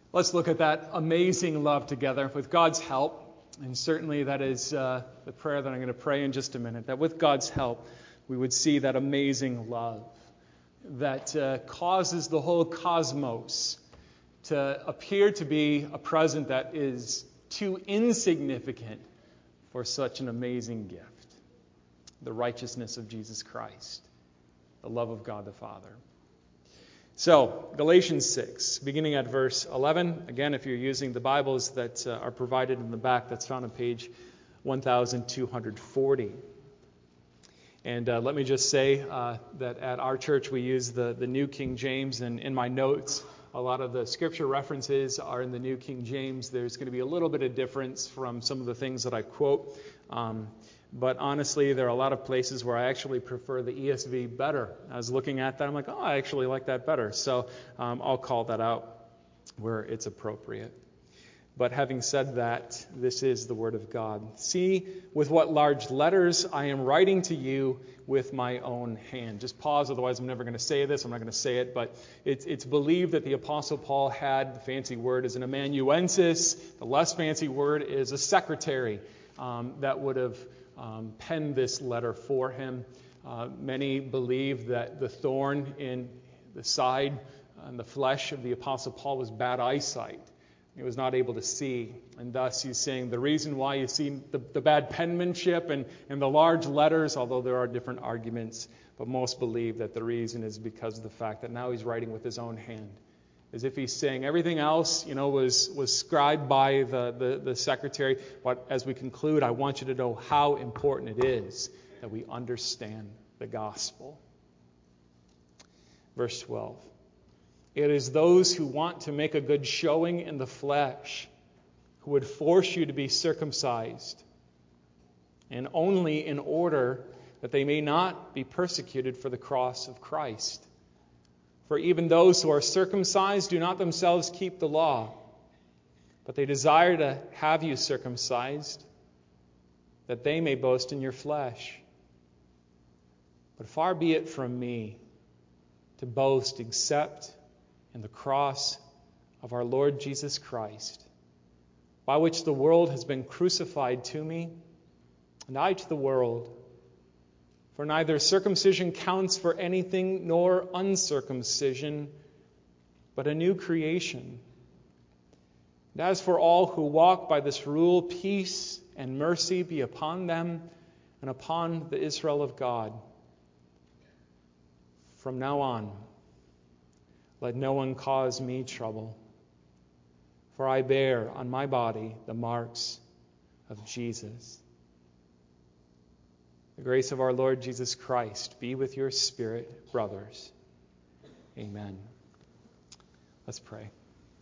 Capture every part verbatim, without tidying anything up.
Let's look at that amazing love together with God's help. And certainly that is uh, the prayer that I'm going to pray in just a minute, that with God's help, we would see that amazing love that uh, causes the whole cosmos to appear to be a present that is too insignificant for such an amazing gift. The righteousness of Jesus Christ, the love of God the Father. So, Galatians six, beginning at verse eleven. Again, if you're using the Bibles that uh, are provided in the back, that's found on page one thousand two hundred forty. And uh, let me just say uh, that at our church we use the, the New King James, and in my notes, a lot of the scripture references are in the New King James. There's going to be a little bit of difference from some of the things that I quote. Um, But honestly, there are a lot of places where I actually prefer the E S V better. I was looking at that, I'm like, oh, I actually like that better. So um, I'll call that out where it's appropriate. But having said that, this is the Word of God. See with what large letters I am writing to you with my own hand. Just pause, otherwise I'm never going to say this. I'm not going to say it, but it's, it's believed that the Apostle Paul had, the fancy word is an amanuensis. The less fancy word is a secretary um, that would have Um, penned this letter for him. Uh, many believe that the thorn in the side and the flesh of the Apostle Paul was bad eyesight. He was not able to see. And thus he's saying the reason why you see the, the bad penmanship and, and the large letters, although there are different arguments, but most believe that the reason is because of the fact that now he's writing with his own hand. As if he's saying everything else, you know, was, was scribed by the, the, the secretary. But as we conclude, I want you to know how important it is that we understand the gospel. Verse twelve. It is those who want to make a good showing in the flesh who would force you to be circumcised, and only in order that they may not be persecuted for the cross of Christ. For even those who are circumcised do not themselves keep the law, but they desire to have you circumcised, that they may boast in your flesh. But far be it from me to boast except in the cross of our Lord Jesus Christ, by which the world has been crucified to me, and I to the world. For neither circumcision counts for anything, nor uncircumcision, but a new creation. And as for all who walk by this rule, peace and mercy be upon them and upon the Israel of God. From now on, let no one cause me trouble, for I bear on my body the marks of Jesus. The grace of our Lord Jesus Christ be with your spirit, brothers. Amen. Let's pray.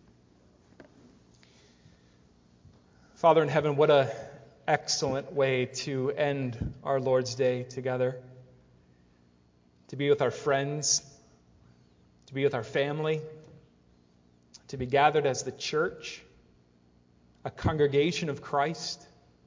Father in heaven, what an excellent way to end our Lord's Day together. To be with our friends, to be with our family, to be gathered as the church, a congregation of Christ.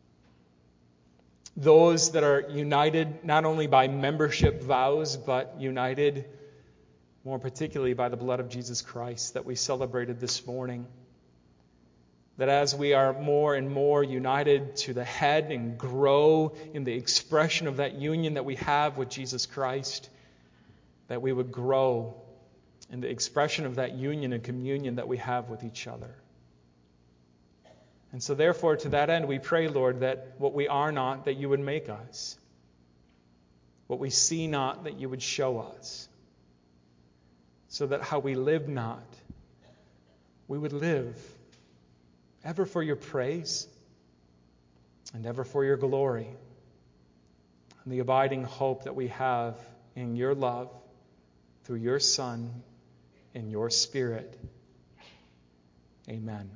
Those that are united not only by membership vows, but united more particularly by the blood of Jesus Christ that we celebrated this morning. That as we are more and more united to the head and grow in the expression of that union that we have with Jesus Christ, that we would grow in the expression of that union and communion that we have with each other. And so therefore, to that end, we pray, Lord, that what we are not, that you would make us. What we see not, that you would show us. So that how we live not, we would live ever for your praise and ever for your glory. And the abiding hope that we have in your love, through your Son, in your Spirit. Amen.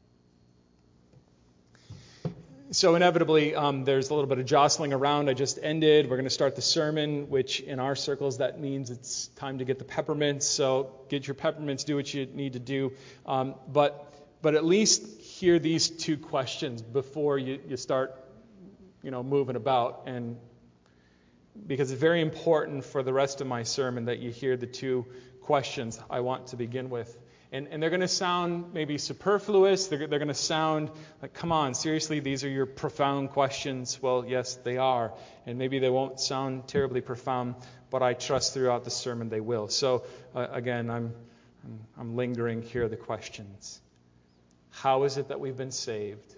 So inevitably, um, there's a little bit of jostling around. I just ended. We're going to start the sermon, which in our circles, that means it's time to get the peppermints. So get your peppermints, do what you need to do. Um, but but at least hear these two questions before you, you start, you know, moving about. And because it's very important for the rest of my sermon that you hear the two questions I want to begin with. And, and they're going to sound maybe superfluous. They're, they're going to sound like, come on, seriously, these are your profound questions. Well, yes, they are. And maybe they won't sound terribly profound, but I trust throughout the sermon they will. So, uh, again, I'm, I'm, I'm lingering here the questions. How is it that we've been saved?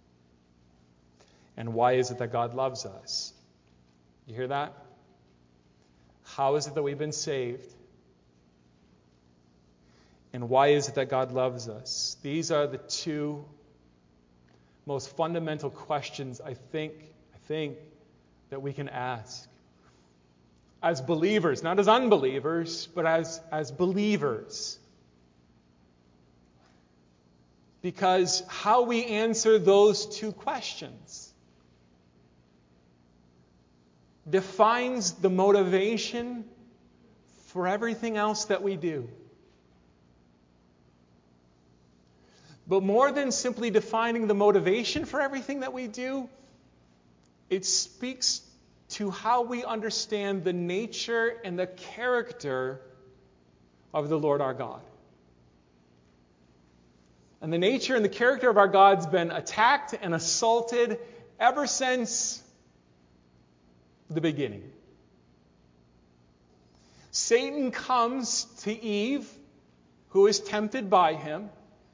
And why is it that God loves us? You hear that? How is it that we've been saved? And why is it that God loves us? These are the two most fundamental questions I think, I think that we can ask. As believers, not as unbelievers, but as, as believers. Because how we answer those two questions defines the motivation for everything else that we do. But more than simply defining the motivation for everything that we do, it speaks to how we understand the nature and the character of the Lord our God. And the nature and the character of our God's been attacked and assaulted ever since the beginning. Satan comes to Eve, who is tempted by him.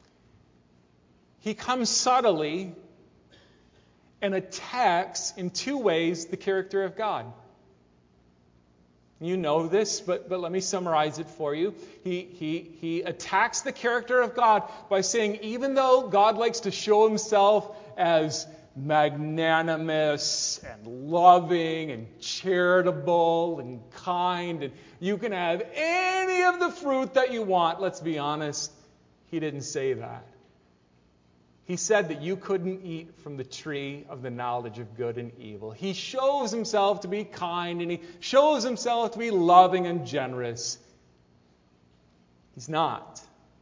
He comes subtly and attacks in two ways the character of God. You know this, but, but let me summarize it for you. He, he, he attacks the character of God by saying, even though God likes to show himself as magnanimous and loving and charitable and kind, and you can have any of the fruit that you want, let's be honest, he didn't say that. He said that you couldn't eat from the tree of the knowledge of good and evil. He shows himself to be kind, and he shows himself to be loving and generous. He's not.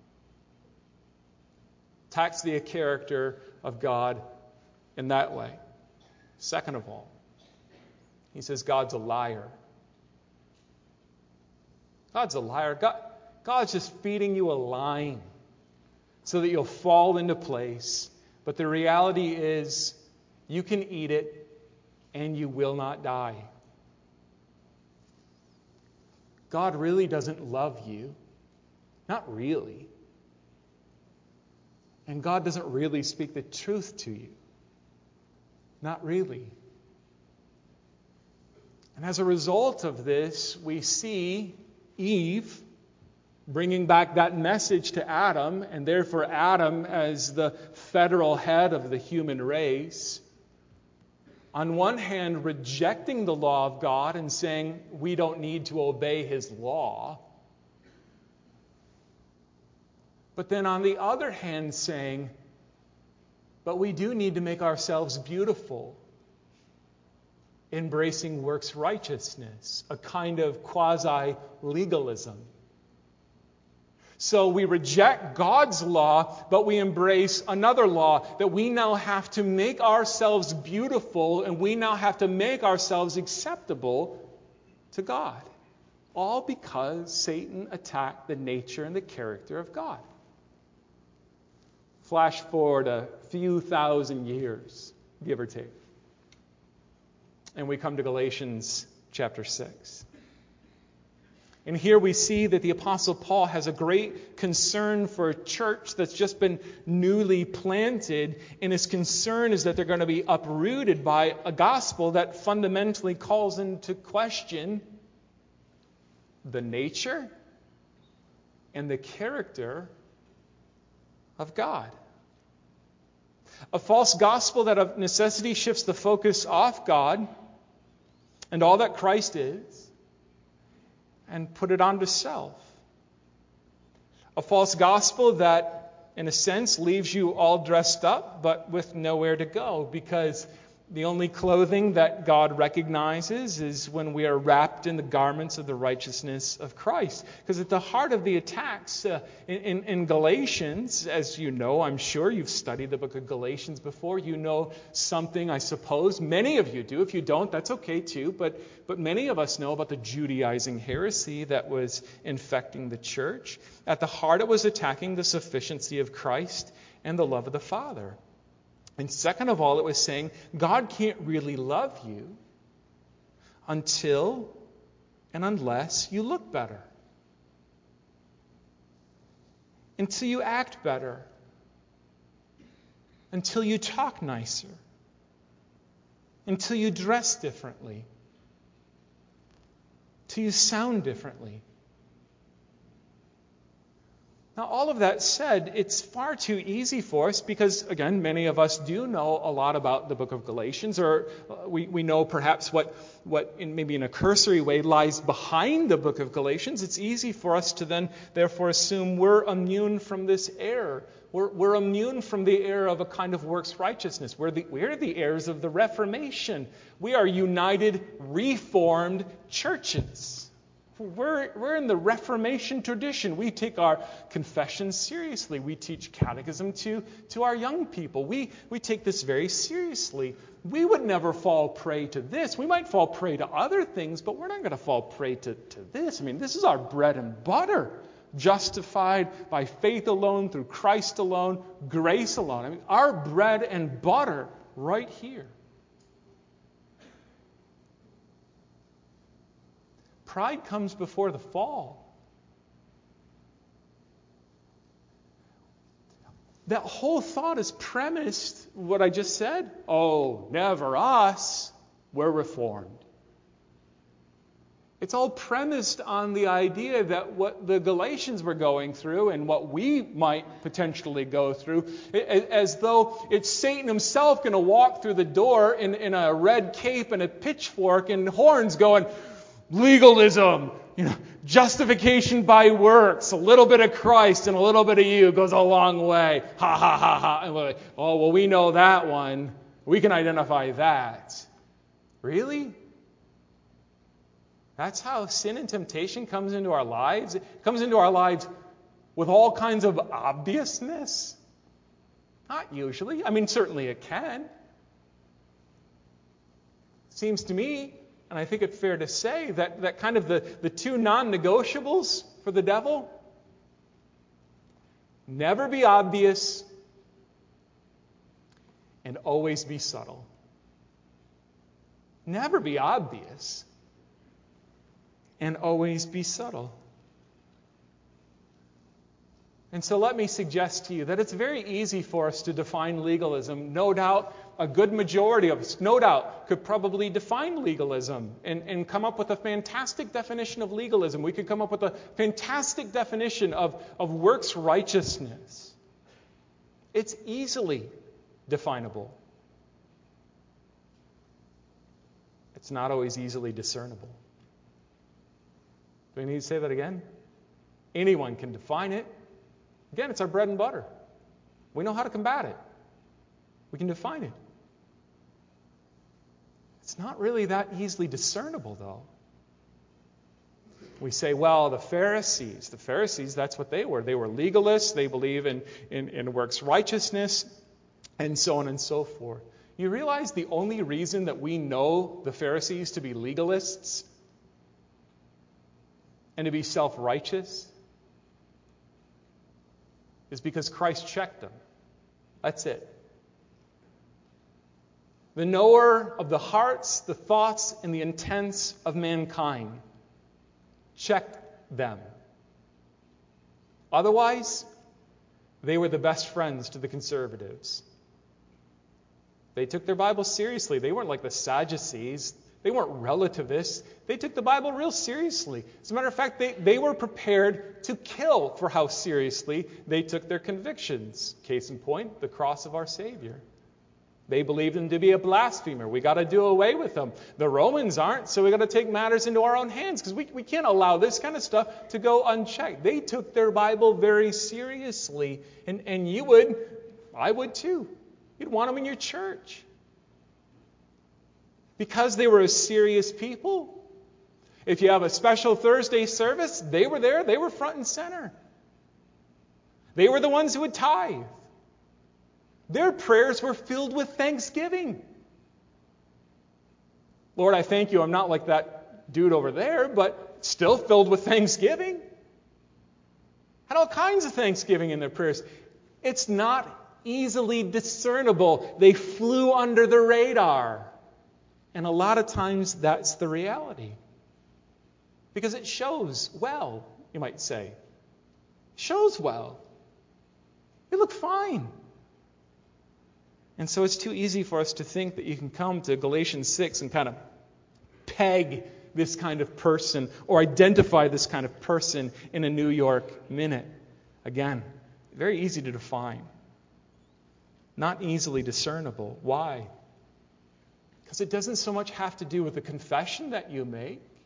Attacks the character of God in that way. Second of all, he says God's a liar. God's a liar. God, God's just feeding you a line so that you'll fall into place. But the reality is, you can eat it and you will not die. God really doesn't love you. Not really. And God doesn't really speak the truth to you. Not really. And as a result of this, we see Eve bringing back that message to Adam, and therefore Adam as the federal head of the human race. On one hand, rejecting the law of God and saying we don't need to obey his law. But then on the other hand saying, but we do need to make ourselves beautiful, embracing works righteousness, a kind of quasi-legalism. So we reject God's law, but we embrace another law, that we now have to make ourselves beautiful, and we now have to make ourselves acceptable to God. All because Satan attacked the nature and the character of God. Flash forward a few thousand years, give or take. And we come to Galatians chapter six. And here we see that the Apostle Paul has a great concern for a church that's just been newly planted. And his concern is that they're going to be uprooted by a gospel that fundamentally calls into question the nature and the character of God. A false gospel that of necessity shifts the focus off God and all that Christ is, and put it onto self. A false gospel that, in a sense, leaves you all dressed up, but with nowhere to go, because The only clothing that God recognizes is when we are wrapped in the garments of the righteousness of Christ. Because at the heart of the attacks uh, in, in, in Galatians, as you know, I'm sure you've studied the book of Galatians before. You know something, I suppose. Many of you do. If you don't, that's okay too. But, but many of us know about the Judaizing heresy that was infecting the church. At the heart, it was attacking the sufficiency of Christ and the love of the Father. And second of all, it was saying God can't really love you until and unless you look better, until you act better, until you talk nicer, until you dress differently, until you sound differently. Now, all of that said, it's far too easy for us because, again, many of us do know a lot about the book of Galatians, or we, we know perhaps what, what in maybe in a cursory way lies behind the book of Galatians. It's easy for us to then, therefore, assume we're immune from this error. We're, we're immune from the error of a kind of works righteousness. We're the, we're the heirs of the Reformation. We are united, reformed churches. We're, we're in the Reformation tradition. We take our confession seriously. We teach catechism to, to our young people. We, we take this very seriously. We would never fall prey to this. We might fall prey to other things, but we're not going to fall prey to, to this. I mean, this is our bread and butter. Justified by faith alone, through Christ alone, grace alone. I mean, our bread and butter right here. Pride comes before the fall. That whole thought is premised, what I just said. Oh, never us. We're reformed. It's all premised on the idea that what the Galatians were going through and what we might potentially go through, as though it's Satan himself going to walk through the door in, in a red cape and a pitchfork and horns going, legalism, you know, justification by works, a little bit of Christ and a little bit of you goes a long way. Ha, ha, ha, ha. And we're like, oh, well, we know that one. We can identify that. Really? That's how sin and temptation comes into our lives? It comes into our lives with all kinds of obviousness? Not usually. I mean, certainly it can. Seems to me, and I think it's fair to say, that, that kind of the, the two non-negotiables for the devil, never be obvious and always be subtle. Never be obvious and always be subtle. And so let me suggest to you that it's very easy for us to define legalism. No doubt a good majority of us, no doubt, could probably define legalism and, and come up with a fantastic definition of legalism. We could come up with a fantastic definition of, of works righteousness. It's easily definable. It's not always easily discernible. Do we need to say that again? Anyone can define it. Again, it's our bread and butter. We know how to combat it. We can define it. It's not really that easily discernible, though. We say, well, the Pharisees, the Pharisees, that's what they were. They were legalists. They believe in, in, in works righteousness, and so on and so forth. You realize the only reason that we know the Pharisees to be legalists and to be self-righteous is because Christ checked them. That's it. The knower of the hearts, the thoughts, and the intents of mankind checked them. Otherwise, they were the best friends to the conservatives. They took their Bible seriously. They weren't like the Sadducees. They weren't relativists. They took the Bible real seriously. As a matter of fact, they, they were prepared to kill for how seriously they took their convictions. Case in point, the cross of our Savior. They believed him to be a blasphemer. We got to do away with him. The Romans aren't, so we got to take matters into our own hands because we, we can't allow this kind of stuff to go unchecked. They took their Bible very seriously, and, and you would, I would too. You'd want them in your church. Because they were a serious people. If you have a special Thursday service, they were there. They were front and center. They were the ones who would tithe. Their prayers were filled with thanksgiving. Lord, I thank you. I'm not like that dude over there, but still filled with thanksgiving. Had all kinds of thanksgiving in their prayers. It's not easily discernible. They flew under the radar. And a lot of times that's the reality. Because it shows well, you might say. Shows well. They look fine. And so it's too easy for us to think that you can come to Galatians six and kind of peg this kind of person or identify this kind of person in a New York minute. Again, very easy to define. Not easily discernible. Why? Because it doesn't so much have to do with the confession that you make. It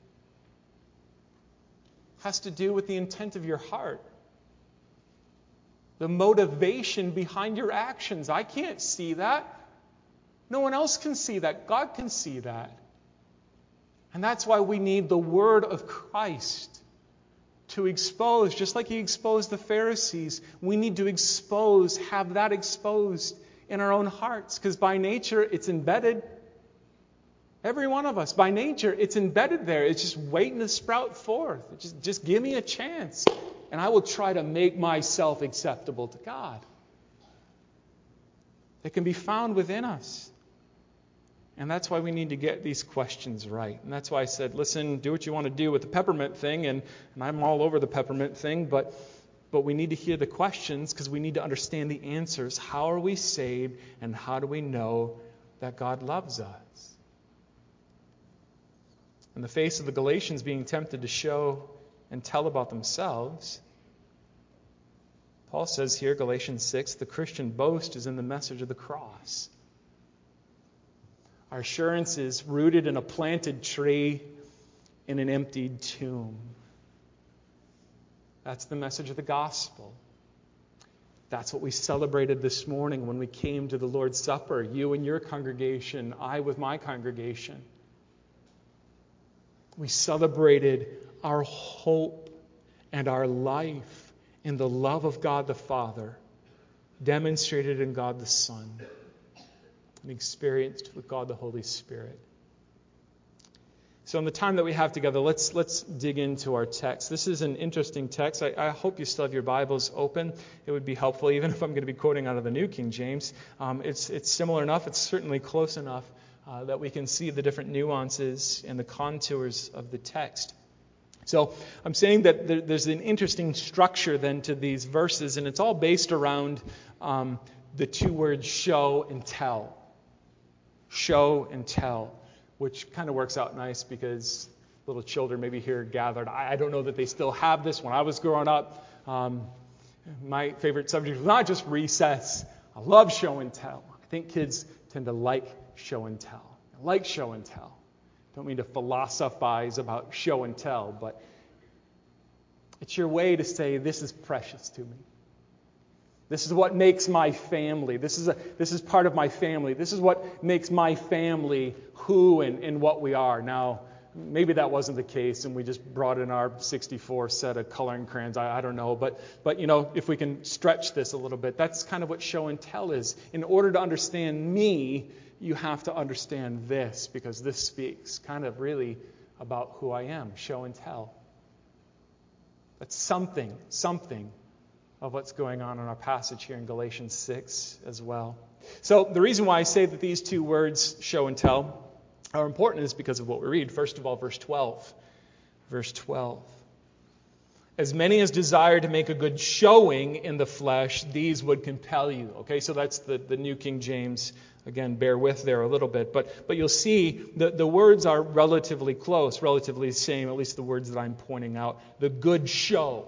has to do with the intent of your heart. The motivation behind your actions. I can't see that. No one else can see that. God can see that. And that's why we need the Word of Christ to expose, just like He exposed the Pharisees, we need to expose, have that exposed in our own hearts. Because by nature, it's embedded. Every one of us, by nature, it's embedded there. It's just waiting to sprout forth. It's just, just give me a chance, and I will try to make myself acceptable to God. It can be found within us. And that's why we need to get these questions right. And that's why I said, listen, do what you want to do with the peppermint thing, and, and I'm all over the peppermint thing, but, but we need to hear the questions because we need to understand the answers. How are we saved, and how do we know that God loves us? In the face of the Galatians being tempted to show and tell about themselves, Paul says here, Galatians six, the Christian boast is in the message of the cross. Our assurance is rooted in a planted tree in an emptied tomb. That's the message of the gospel. That's what we celebrated this morning when we came to the Lord's Supper. You and your congregation, I with my congregation. We celebrated our hope and our life in the love of God the Father, demonstrated in God the Son, and experienced with God the Holy Spirit. So in the time that we have together, let's let's dig into our text. This is an interesting text. I, I hope you still have your Bibles open. It would be helpful, even if I'm going to be quoting out of the New King James. Um, it's it's similar enough. It's certainly close enough uh, that we can see the different nuances and the contours of the text. So I'm saying that there, there's an interesting structure then to these verses, and it's all based around um, the two words show and tell. Show and tell, which kind of works out nice because little children maybe here gathered. I, I don't know that they still have this. When I was growing up, um, my favorite subject was not just recess. I love show and tell. I think kids tend to like show and tell. I like show and tell. Don't mean to philosophize about show and tell, but it's your way to say, this is precious to me. This is what makes my family. This is a, this is part of my family. This is what makes my family who and, and what we are. Now, maybe that wasn't the case, and we just brought in our sixty-four set of coloring crayons. I, I don't know. But, but, you know, if we can stretch this a little bit, that's kind of what show and tell is. In order to understand me, you have to understand this, because this speaks kind of really about who I am. Show and tell. That's something, something. of what's going on in our passage here in Galatians six as well. So the reason why I say that these two words, show and tell, are important is because of what we read. First of all, verse twelve. Verse twelve. As many as desire to make a good showing in the flesh, these would compel you. Okay, so that's the, the New King James. Again, bear with there a little bit. But but you'll see the, the words are relatively close, relatively the same, at least the words that I'm pointing out. The good show.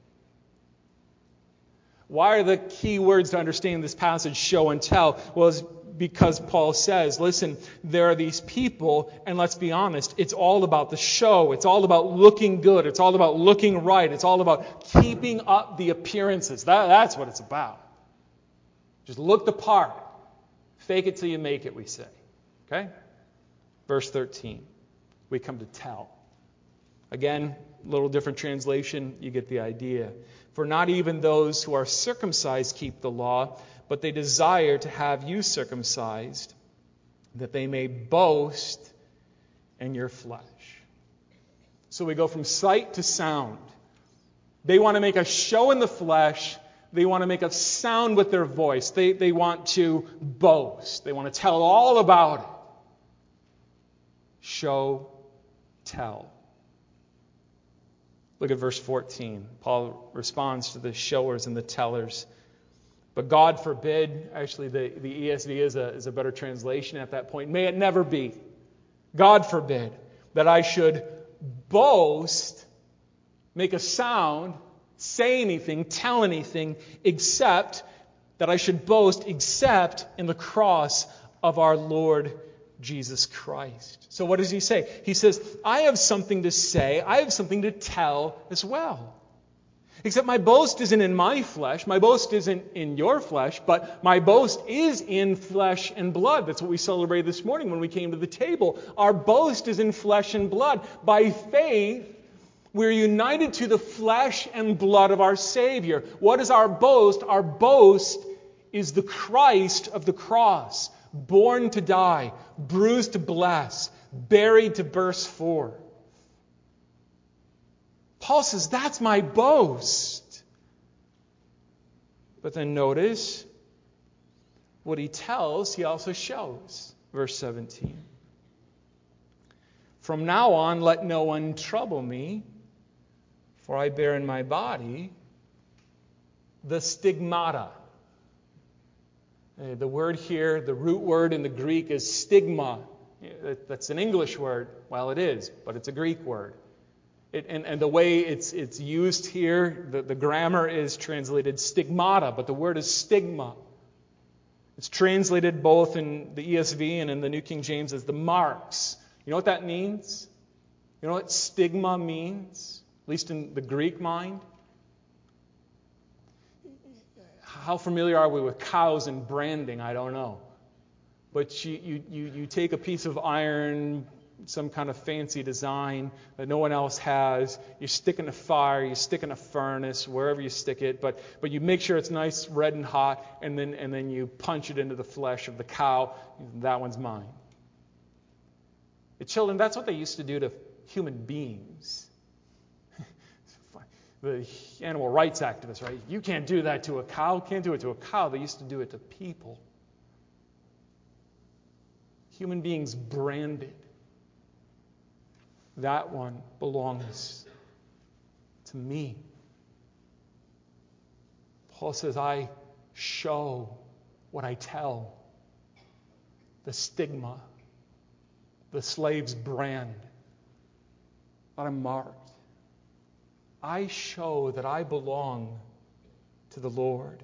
Why are the key words to understand this passage show and tell? Well, it's because Paul says, listen, there are these people, and let's be honest, it's all about the show. It's all about looking good. It's all about looking right. It's all about keeping up the appearances. That, that's what it's about. Just look the part. Fake it till you make it, we say. Okay? Verse thirteen, we come to tell. Again, a little different translation, you get the idea. For not even those who are circumcised keep the law, but they desire to have you circumcised, that they may boast in your flesh. So we go from sight to sound. They want to make a show in the flesh. They want to make a sound with their voice. They, they want to boast. They want to tell all about it. Show, tell. Look at verse fourteen. Paul responds to the showers and the tellers. But God forbid, actually the, the E S V is a, is a better translation at that point. May it never be. God forbid that I should boast, make a sound, say anything, tell anything, except that I should boast except in the cross of our Lord Jesus Christ. So what does he say? He says, I have something to say, I have something to tell as well. Except my boast isn't in my flesh, my boast isn't in your flesh, but my boast is in flesh and blood. That's what we celebrated this morning when we came to the table. Our boast is in flesh and blood. By faith, we're united to the flesh and blood of our Savior. What is our boast? Our boast is the Christ of the cross, born to die, bruised to bless, buried to burst forth. Paul says, that's my boast. But then notice what he tells, he also shows. Verse seventeen. From now on, let no one trouble me, for I bear in my body the stigmata. The word here, the root word in the Greek is stigma. That's an English word. Well, it is, but it's a Greek word. It, and, and the way it's it's used here, the, the grammar is translated stigmata, but the word is stigma. It's translated both in the E S V and in the New King James as the marks. You know what that means? You know what stigma means? At least in the Greek mind? How familiar are we with cows and branding? I don't know. But you, you, you, you take a piece of iron, some kind of fancy design that no one else has. You stick in a fire, you stick in a furnace, wherever you stick it, but but you make sure it's nice, red and hot, and then and then you punch it into the flesh of the cow. That one's mine. The children, that's what they used to do to human beings. The animal rights activists, right? You can't do that to a cow, can't do it to a cow. They used to do it to people. Human beings branded. That one belongs to me. Paul says, I show what I tell. The stigma, the slave's brand, that I'm marked. I show that I belong to the Lord.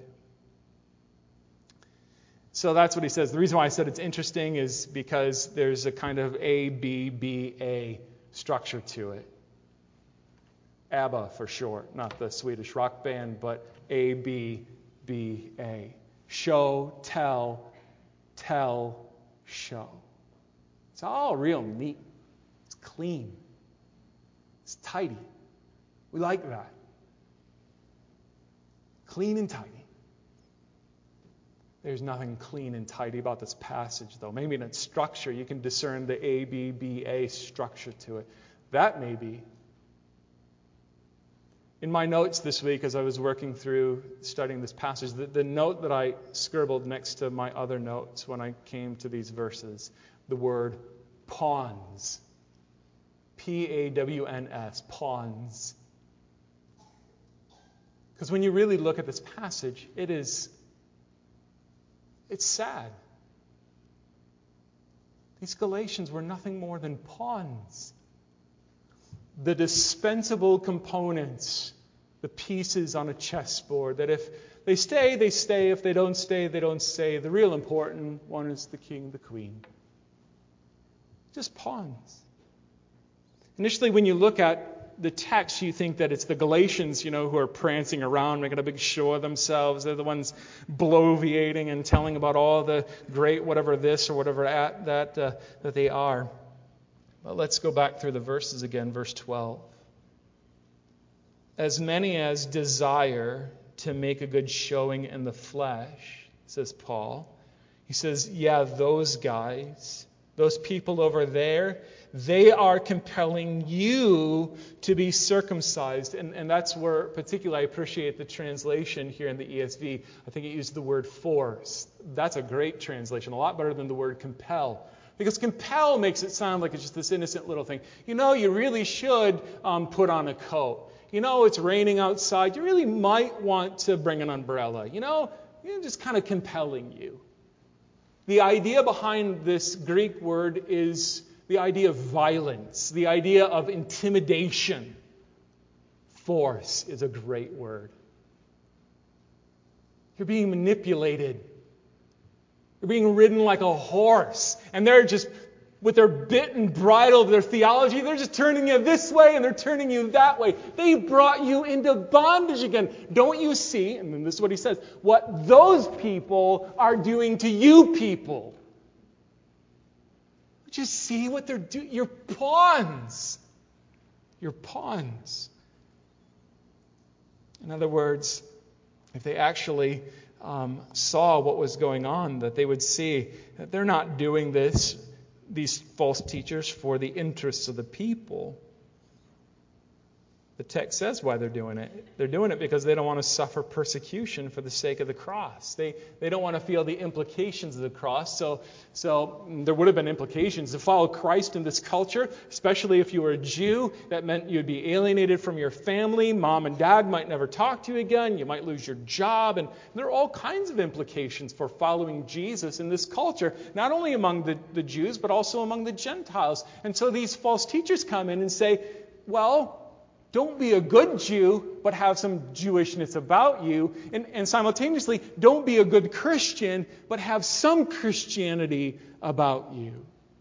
So that's what he says. The reason why I said it's interesting is because there's a kind of A, B, B, A structure to it. ABBA for short, not the Swedish rock band, but A, B, B, A. Show, tell, tell, show. It's all real neat. It's clean. It's tidy. We like that. Clean and tidy. There's nothing clean and tidy about this passage, though. Maybe in its structure, you can discern the A, B, B, A structure to it. That may be. In my notes this week, as I was working through studying this passage, the, the note that I scribbled next to my other notes when I came to these verses, the word pawns. P A W N S, pawns. Because when you really look at this passage, it is, it's sad. These Galatians were nothing more than pawns. The dispensable components, the pieces on a chessboard, that if they stay, they stay. If they don't stay, they don't stay. The real important one is the king, the queen. Just pawns. Initially, when you look at the text, you think that it's the Galatians, you know, who are prancing around, making a big show of themselves. They're the ones bloviating and telling about all the great whatever this or whatever at, that uh, that they are. Well, let's go back through the verses again, verse twelve. As many as desire to make a good showing in the flesh, says Paul. He says, yeah, those guys, those people over there, they are compelling you to be circumcised. And, and that's where particularly I appreciate the translation here in the E S V. I think it used the word force. That's a great translation, a lot better than the word compel. Because compel makes it sound like it's just this innocent little thing. You know, you really should um, put on a coat. You know, it's raining outside. You really might want to bring an umbrella. You know, you know just kind of compelling you. The idea behind this Greek word is the idea of violence, the idea of intimidation. Force is a great word. You're being manipulated. You're being ridden like a horse. And they're just, with their bit and bridle of their theology, they're just turning you this way and they're turning you that way. They brought you into bondage again. Don't you see, and then this is what he says, what those people are doing to you people? Don't you see what they're doing? You're pawns. You're pawns. In other words, if they actually um, saw what was going on, that they would see that they're not doing this, these false teachers, for the interests of the people. The text says why they're doing it. They're doing it because they don't want to suffer persecution for the sake of the cross. They they don't want to feel the implications of the cross. So so there would have been implications. To follow Christ in this culture, especially if you were a Jew, that meant you'd be alienated from your family. Mom and dad might never talk to you again. You might lose your job. And there are all kinds of implications for following Jesus in this culture, not only among the, the Jews, but also among the Gentiles. And so these false teachers come in and say, well, don't be a good Jew, but have some Jewishness about you. And, and simultaneously, don't be a good Christian, but have some Christianity about you.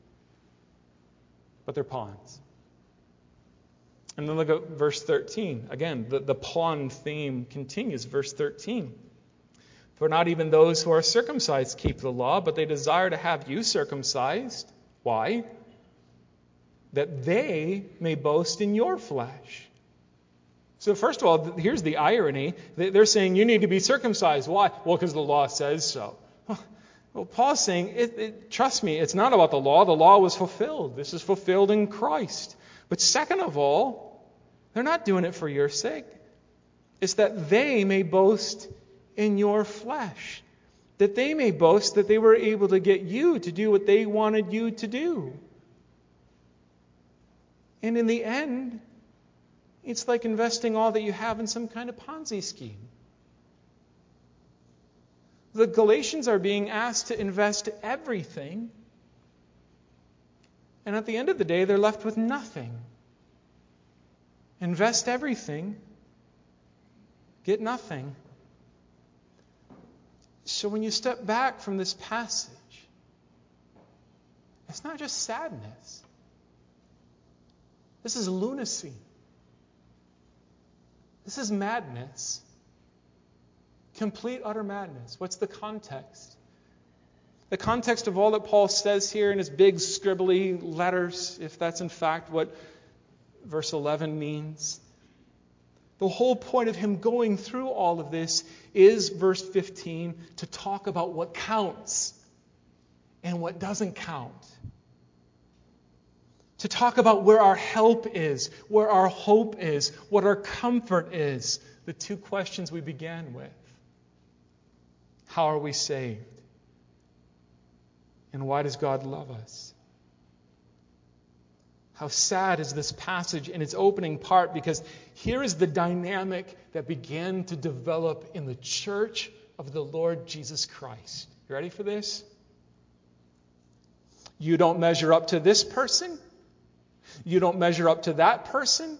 But they're pawns. And then look at verse thirteen. Again, the, the pawn theme continues. Verse thirteen. For not even those who are circumcised keep the law, but they desire to have you circumcised. Why? That they may boast in your flesh. So first of all, here's the irony. They're saying you need to be circumcised. Why? Well, because the law says so. Well, Paul's saying, it, it, trust me, it's not about the law. The law was fulfilled. This is fulfilled in Christ. But second of all, they're not doing it for your sake. It's that they may boast in your flesh. That they may boast that they were able to get you to do what they wanted you to do. And in the end, it's like investing all that you have in some kind of Ponzi scheme. The Galatians are being asked to invest everything, and at the end of the day, they're left with nothing. Invest everything, get nothing. So when you step back from this passage, it's not just sadness. This is lunacy. This is madness. Complete, utter madness. What's the context? The context of all that Paul says here in his big scribbly letters, if that's in fact what verse eleven means. The whole point of him going through all of this is, verse fifteen, to talk about what counts and what doesn't count. To talk about where our help is, where our hope is, what our comfort is. The two questions we began with. How are we saved? And why does God love us? How sad is this passage in its opening part, because here is the dynamic that began to develop in the church of the Lord Jesus Christ. You ready for this? You don't measure up to this person. You don't measure up to that person.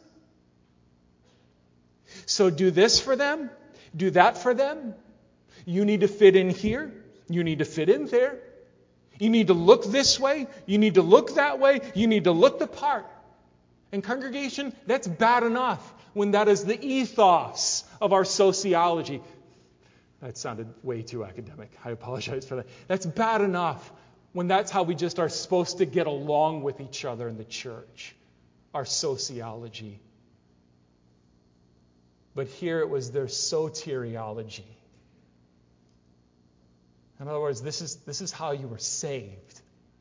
So do this for them. Do that for them. You need to fit in here. You need to fit in there. You need to look this way. You need to look that way. You need to look the part. And congregation, that's bad enough when that is the ethos of our sociology. That sounded way too academic. I apologize for that. That's bad enough when that's how we just are supposed to get along with each other in the church, our sociology. But here it was their soteriology. In other words, this is, this is how you were saved.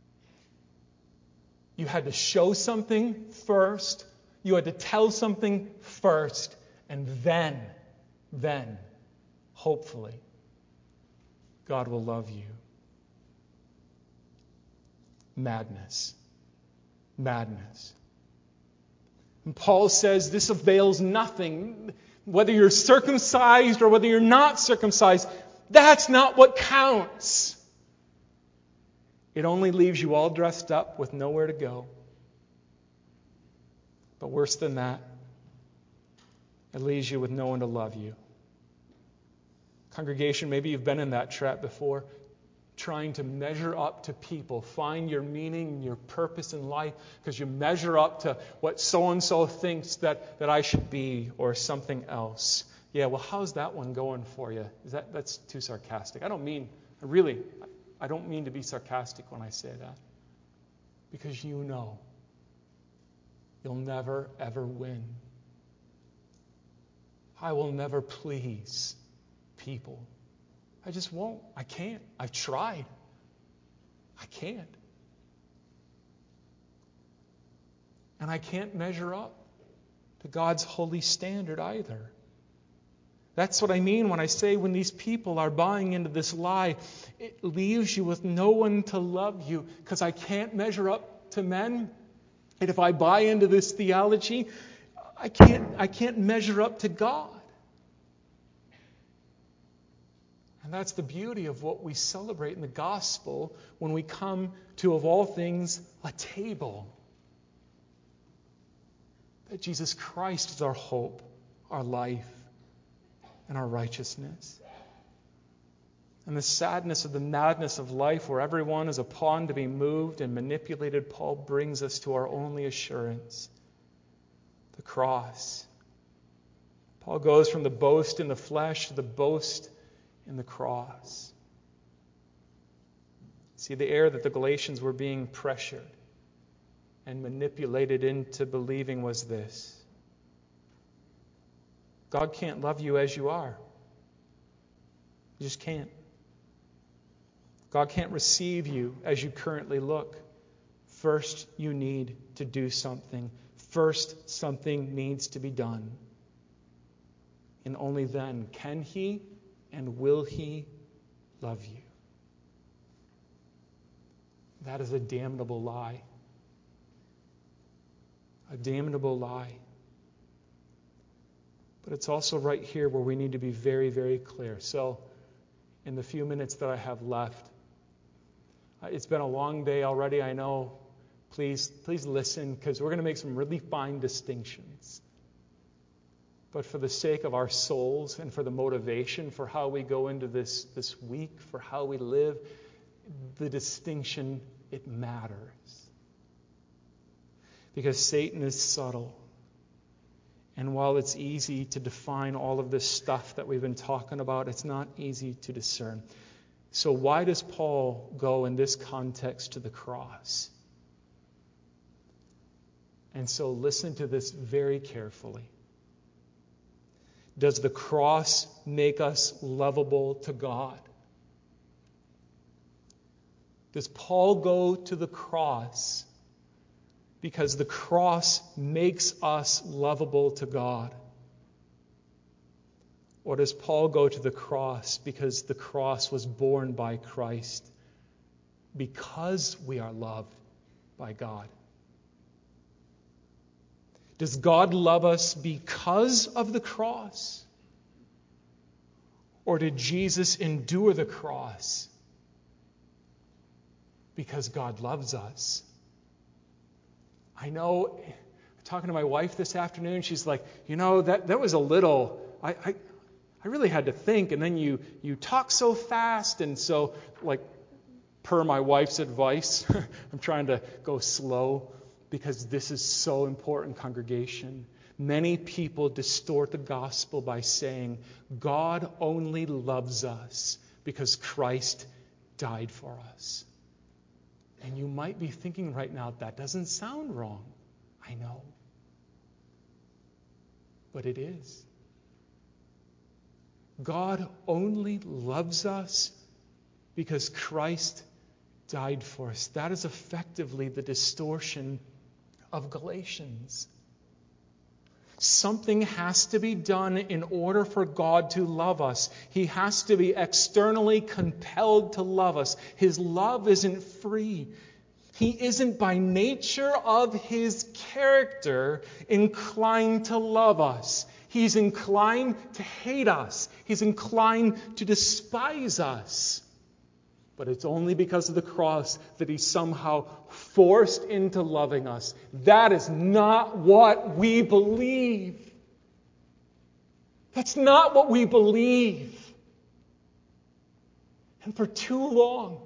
You had to show something first. You had to tell something first. And then, then, hopefully, God will love you. Madness. Madness. And Paul says this avails nothing. Whether you're circumcised or whether you're not circumcised, that's not what counts. It only leaves you all dressed up with nowhere to go. But worse than that, it leaves you with no one to love you. Congregation, maybe you've been in that trap before, trying to measure up to people, find your meaning, your purpose in life, because you measure up to what so-and-so thinks that, that I should be, or something else. Yeah, well, how's that one going for you? Is that that's too sarcastic? I don't mean, really, I don't mean to be sarcastic when I say that. Because you know, you'll never, ever win. I will never please people. I just won't. I can't. I've tried. I can't. And I can't measure up to God's holy standard either. That's what I mean when I say when these people are buying into this lie, it leaves you with no one to love you because I can't measure up to men. And if I buy into this theology, I can't, I can't measure up to God. And that's the beauty of what we celebrate in the gospel when we come to, of all things, a table. That Jesus Christ is our hope, our life, and our righteousness. And the sadness of the madness of life where everyone is a pawn to be moved and manipulated, Paul brings us to our only assurance, the cross. Paul goes from the boast in the flesh to the boast in the cross. See, the error that the Galatians were being pressured and manipulated into believing was this: God can't love you as you are. He just can't. God can't receive you as you currently look. First, you need to do something. First, something needs to be done. And only then can He and will He love you. That is a damnable lie. A damnable lie. But it's also right here where we need to be very, very clear. So, in the few minutes that I have left, it's been a long day already, I know. Please, please listen, because we're going to make some really fine distinctions. But for the sake of our souls and for the motivation for how we go into this, this week, for how we live, the distinction, it matters. Because Satan is subtle. And while it's easy to define all of this stuff that we've been talking about, it's not easy to discern. So why does Paul go in this context to the cross? And so listen to this very carefully. Does the cross make us lovable to God? Does Paul go to the cross because the cross makes us lovable to God? Or does Paul go to the cross because the cross was borne by Christ because we are loved by God? Does God love us because of the cross? Or did Jesus endure the cross because God loves us? I know, talking to my wife this afternoon, she's like, you know, that, that was a little, I, I I really had to think, and then you you talk so fast, and so, like, per my wife's advice, I'm trying to go slow, because this is so important, congregation. Many people distort the gospel by saying, God only loves us because Christ died for us. And you might be thinking right now, that doesn't sound wrong. I know. But it is. God only loves us because Christ died for us. That is effectively the distortion of Galatians. Something has to be done in order for God to love us. He has to be externally compelled to love us. His love isn't free. He isn't by nature of his character inclined to love us. He's inclined to hate us. He's inclined to despise us. But it's only because of the cross that he's somehow forced into loving us. That is not what we believe. That's not what we believe. And for too long,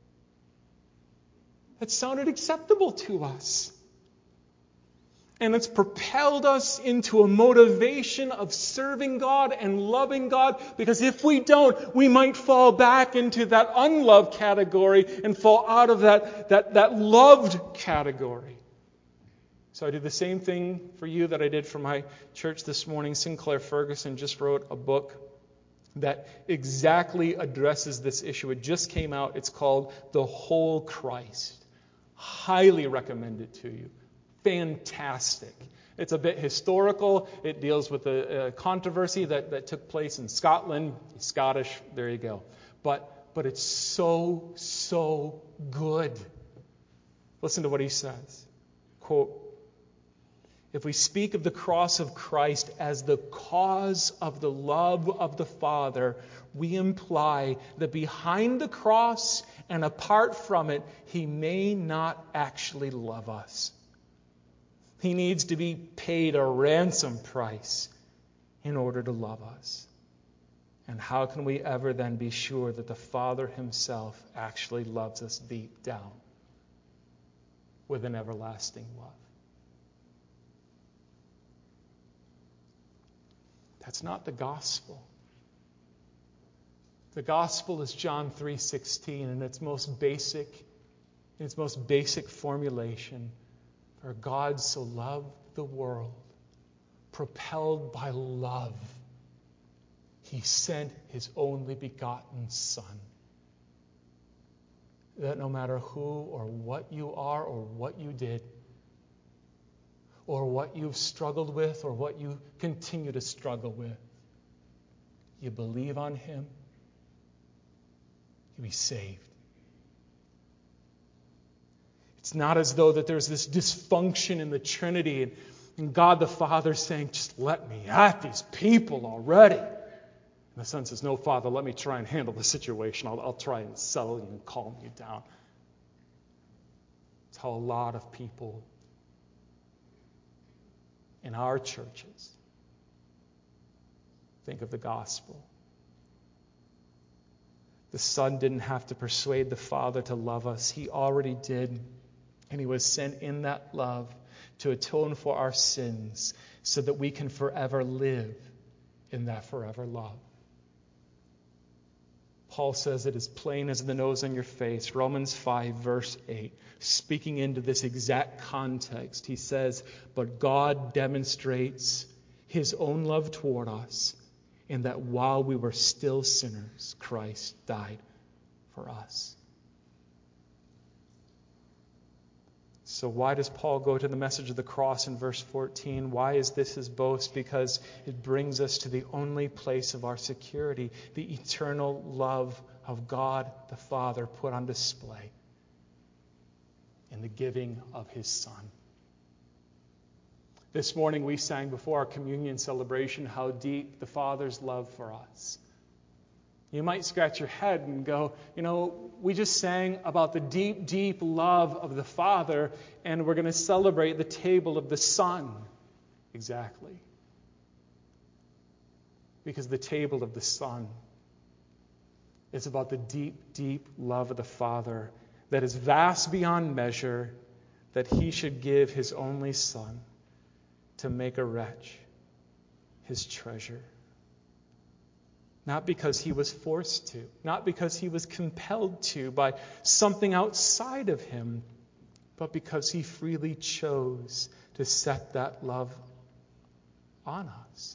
that sounded acceptable to us. And it's propelled us into a motivation of serving God and loving God, because if we don't, we might fall back into that unloved category and fall out of that, that, that loved category. So I do the same thing for you that I did for my church this morning. Sinclair Ferguson just wrote a book that exactly addresses this issue. It just came out. It's called The Whole Christ. Highly recommend it to you. Fantastic. It's a bit historical. It deals with a, a controversy that, that took place in Scotland. He's Scottish. There you go. But, but it's so, so good. Listen to what he says. Quote, "If we speak of the cross of Christ as the cause of the love of the Father, we imply that behind the cross and apart from it, he may not actually love us. He needs to be paid a ransom price in order to love us. And how can we ever then be sure that the Father himself actually loves us deep down with an everlasting love?" That's not the gospel. The gospel is John three sixteen in its most basic, in its most basic formulation. For God so loved the world, propelled by love, he sent his only begotten Son. That no matter who or what you are or what you did, or what you've struggled with or what you continue to struggle with, you believe on him, you'll be saved. It's not as though that there's this dysfunction in the Trinity and, and God the Father saying, just let me at these people already. And the Son says, no, Father, let me try and handle the situation. I'll, I'll try and settle you and calm you down. It's how a lot of people in our churches think of the gospel. The Son didn't have to persuade the Father to love us. He already did. And he was sent in that love to atone for our sins so that we can forever live in that forever love. Paul says it as plain as the nose on your face. Romans five, verse eight. Speaking into this exact context, he says, "But God demonstrates his own love toward us in that while we were still sinners, Christ died for us." So why does Paul go to the message of the cross in verse fourteen? Why is this his boast? Because it brings us to the only place of our security, the eternal love of God the Father put on display in the giving of his Son. This morning we sang before our communion celebration how deep the Father's love for us. You might scratch your head and go, you know, we just sang about the deep, deep love of the Father, and we're going to celebrate the table of the Son. Exactly. Because the table of the Son is about the deep, deep love of the Father that is vast beyond measure, that he should give his only Son to make a wretch his treasure. Not because he was forced to, not because he was compelled to by something outside of him, but because he freely chose to set that love on us.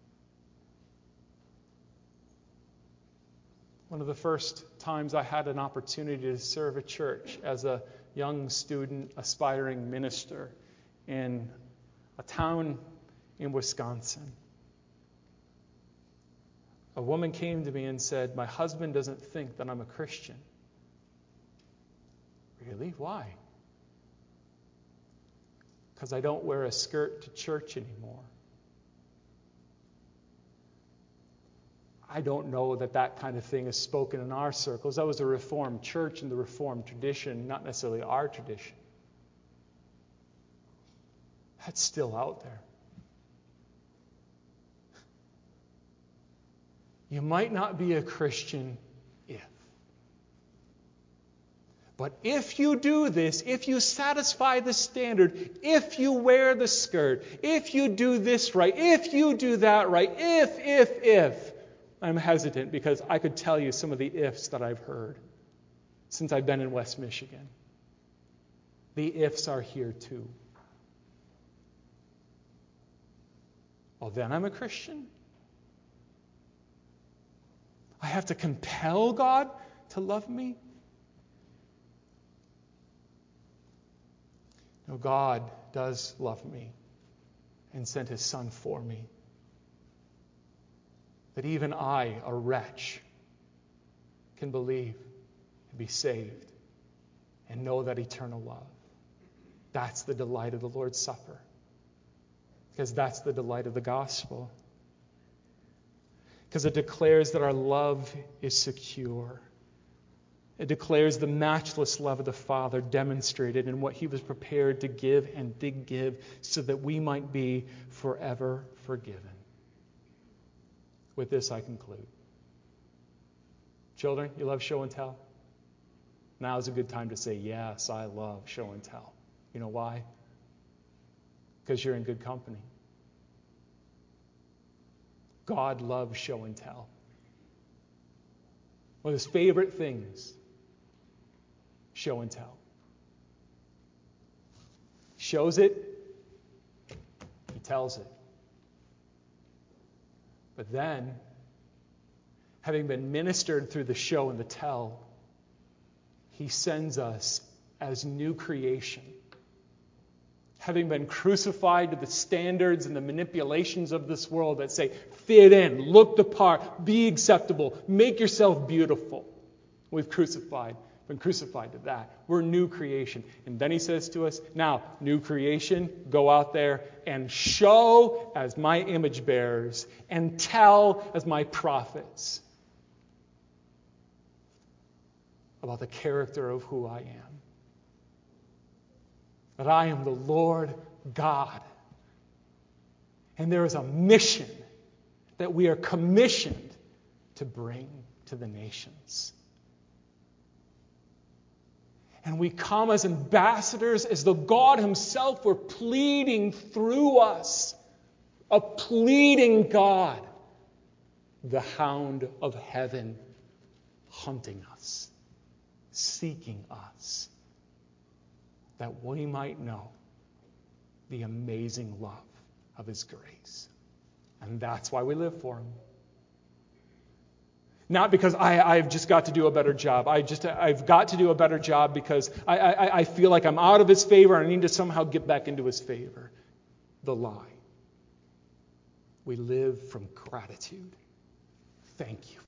One of the first times I had an opportunity to serve a church as a young student, aspiring minister in a town in Wisconsin. A woman came to me and said, "My husband doesn't think that I'm a Christian." Really? Why? Because I don't wear a skirt to church anymore. I don't know that that kind of thing is spoken in our circles. That was a Reformed church and the Reformed tradition, not necessarily our tradition. That's still out there. You might not be a Christian if. But if you do this, if you satisfy the standard, if you wear the skirt, if you do this right, if you do that right, if, if, if, I'm hesitant because I could tell you some of the ifs that I've heard since I've been in West Michigan. The ifs are here too. Well, then I'm a Christian. I have to compel God to love me? No, God does love me and sent his Son for me. That even I, a wretch, can believe and be saved and know that eternal love. That's the delight of the Lord's Supper. Because that's the delight of the gospel. Because it declares that our love is secure. It declares the matchless love of the Father demonstrated in what he was prepared to give and did give so that we might be forever forgiven. With this, I conclude. Children, you love show and tell? Now is a good time to say, yes, I love show and tell. You know why? Because you're in good company. God loves show and tell. One of his favorite things, show and tell. He shows it, he tells it. But then, having been ministered through the show and the tell, he sends us as new creation. Having been crucified to the standards and the manipulations of this world that say, fit in, look the part, be acceptable, make yourself beautiful. We've crucified, been crucified to that. We're new creation. And then he says to us, now, new creation, go out there and show as my image bearers and tell as my prophets about the character of who I am. That I am the Lord God. And there is a mission that we are commissioned to bring to the nations. And we come as ambassadors, as though God himself were pleading through us. A pleading God. The hound of heaven hunting us, seeking us, that we might know the amazing love of his grace. And that's why we live for him. Not because I, I've just got to do a better job. I just, I've got to do a better job because I, I, I feel like I'm out of his favor and I need to somehow get back into his favor. The lie. We live from gratitude. Thank you.